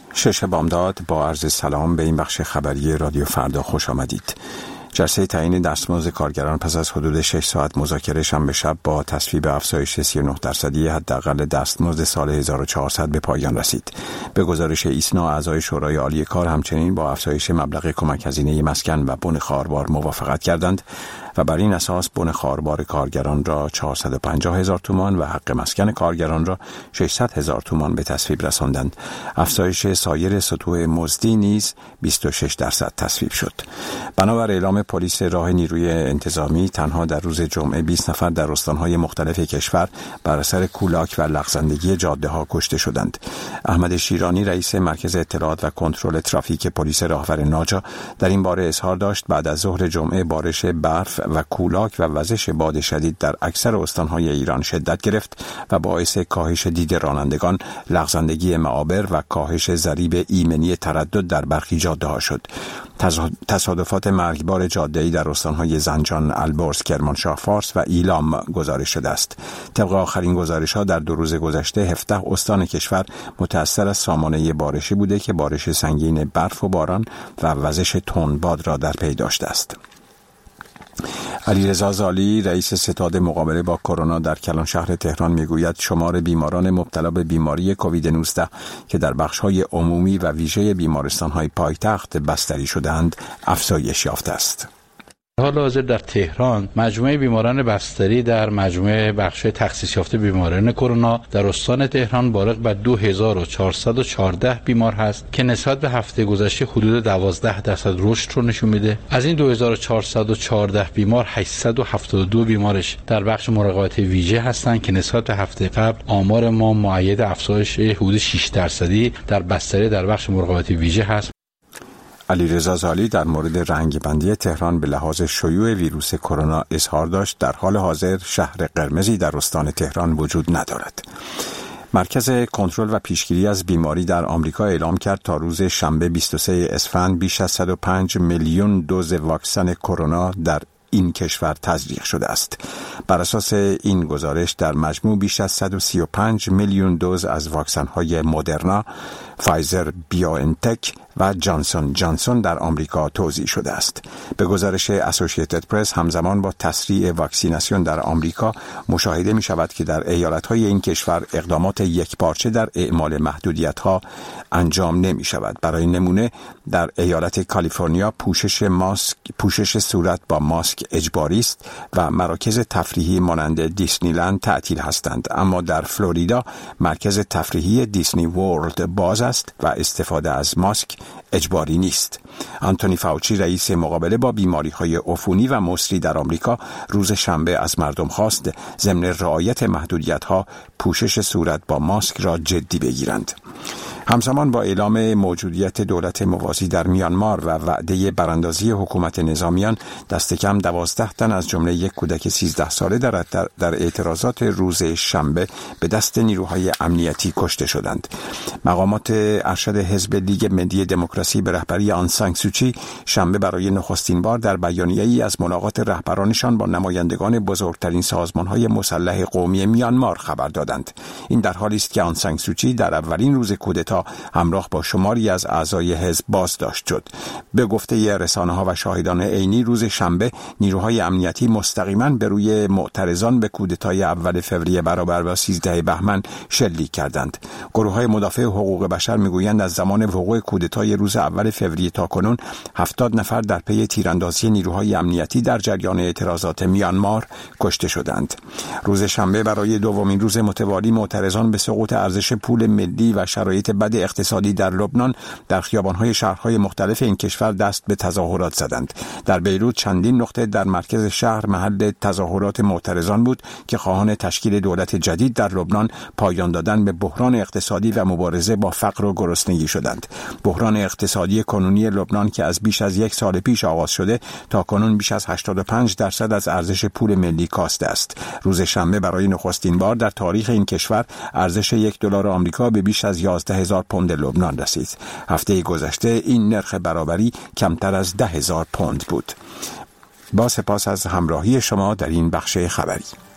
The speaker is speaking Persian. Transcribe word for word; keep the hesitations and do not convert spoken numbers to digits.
شش بامداد با عرض سلام به این بخش خبری رادیو فردا خوش آمدید. جلسه تعیین دستمزد کارگران پس از حدود شش ساعت مذاکره شنبه شب با تصویب افزایش سی و نه درصدی حداقل دستمزد سال هزار و چهارصد به پایان رسید. به گزارش ایسنا، اعضای شورای عالی کار همچنین با افزایش مبلغ کمک هزینه مسکن و بن خاربار موافقت کردند و بر این اساس بن خاربار کارگران را چهارصد و پنجاه هزار تومان و حق مسکن کارگران را ششصد هزار تومان به تصویب رساندند. افزایش سایر سطوح مزدی نیز بیست و شش درصد تصویب شد. بنابر اعلام پلیس راه نیروی انتظامی، تنها در روز جمعه بیست نفر در استان‌های مختلف کشور بر اثر کولاک و لغزندگی جاده‌ها کشته شدند. احمد شیرانی، رئیس مرکز اطلاعات و کنترل ترافیک پلیس راهور ناجا، در این باره اظهار داشت بعد از ظهر جمعه بارش برف و کولاک و وزش باد شدید در اکثر استان‌های ایران شدت گرفت و باعث کاهش دید رانندگان، لغزندگی معابر و کاهش ضریب ایمنی تردد در برخی جاده‌ها شد. تصادفات مرگبار جاده‌ای در استان‌های زنجان، البرز، کرمانشاه فارس و ایلام گزارش شده است. طبق آخرین گزارش‌ها در دو روز گذشته هفده استان کشور متأثر از سامانه بارشی بوده که بارش سنگین برف و باران و وزش تند باد را در پی داشته است. علیرضا زالی، رئیس ستاد مقابله با کرونا در کلان شهر تهران میگوید شمار بیماران مبتلا به بیماری کووید نوزده که در بخش‌های عمومی و ویژه بیمارستان‌های پایتخت بستری شده‌اند افزایش یافته است. حال حاضر در تهران مجموعه بیماران بستری در مجموعه بخش تخصیص یافته بیماران کرونا در استان تهران بالغ بر دو هزار و چهارصد و چهارده بیمار هست که نسبت به هفته گذشته حدود دوازده درصد رشد رو نشون میده. از این دو هزار و چهارصد و چهارده بیمار هشتصد و هفتاد و دو بیمارش در بخش مراقبت ویژه هستند که نسبت به هفته قبل آمار ما مؤید افزایش حدود شش درصدی در بستری در بخش مراقبت ویژه هست. علیرضا زالی در مورد رنگبندی تهران به لحاظ شیوع ویروس کرونا اظهار داشت در حال حاضر شهر قرمزی در استان تهران وجود ندارد. مرکز کنترل و پیشگیری از بیماری در آمریکا اعلام کرد تا روز شنبه بیست و سوم اسفند بیش از صد و پنج میلیون دوز واکسن کرونا در این کشور تزریق شده است. بر اساس این گزارش در مجموع بیش از صد و سی و پنج میلیون دوز از واکسن‌های مدرنا، فایزر بیوانتک و جانسون جانسون در آمریکا توزیع شده است. به گزارش اسوسییتد پرس، همزمان با تسریع واکسیناسیون در آمریکا مشاهده می شود که در ایالت‌های این کشور اقدامات یکپارچه در اعمال محدودیت‌ها انجام نمی شود. برای نمونه در ایالت کالیفرنیا پوشش ماسک پوشش صورت با ماسک اجباری است و مراکز تفریحی مانند دیسنیلند تعطیل هستند، اما در فلوریدا مرکز تفریحی دیسنی ورلد باز است و استفاده از ماسک اجباری نیست. آنتونی فاوچی، رئیس مقابله با بیماری‌های عفونی و مسری در آمریکا، روز شنبه از مردم خواست ضمن رعایت محدودیت‌ها پوشش صورت با ماسک را جدی بگیرند. همزمان با اعلام موجودیت دولت موازی در میانمار و وعده براندازی حکومت نظامیان، دست کم دوازده تن از جمله یک کودک سیزده ساله در, در اعتراضات روز شنبه به دست نیروهای امنیتی کشته شدند. مقامات ارشد حزب لیگ ملی دموکراسی به رهبری آن سان سوچی شنبه برای نخستین بار در بیانیه‌ای از ملاقات رهبرانشان با نمایندگان بزرگترین سازمان‌های مسلح قومی میانمار خبر دادند. این در حالی است که آن سان سوچی در اولین روز کودتا همراه با شماری از اعضای حزب بازداشت شد. به گفته رسانه‌ها و شاهدان عینی، روز شنبه نیروهای امنیتی مستقیما به روی معترضان به کودتای اول فوریه برابر با سیزده بهمن شلیک کردند. گروه‌های مدافع حقوق بشر میگویند از زمان وقوع کودتای روز اول فوریه تا کنون هفتاد نفر در پی تیراندازی نیروهای امنیتی در جریان اعتراضات میانمار کشته شدند. روز شنبه برای دومین روز متوالی معترضان به سقوط ارزش پول ملی و شرایط بد اقتصادی در لبنان در خیابان‌های شهرهای مختلف این کشور دست به تظاهرات زدند. در بیروت چندین نقطه در مرکز شهر محل تظاهرات معترضان بود که خواهان تشکیل دولت جدید در لبنان، پایان دادن به بحران اقتصادی و مبارزه با فقر و گرسنگی شدند. بحران اقتصادی کنونی لبنان که از بیش از یک سال پیش آغاز شده تا کنون بیش از هشتاد و پنج درصد از ارزش پول ملی کاسته است. روز شنبه برای نخستین بار در تاریخ این کشور ارزش یک دلار آمریکا به بیش از یازده هزار پوند لبنان رسید. هفته گذشته این نرخ برابری کمتر از ده هزار پوند بود. با سپاس از همراهی شما در این بخش خبری.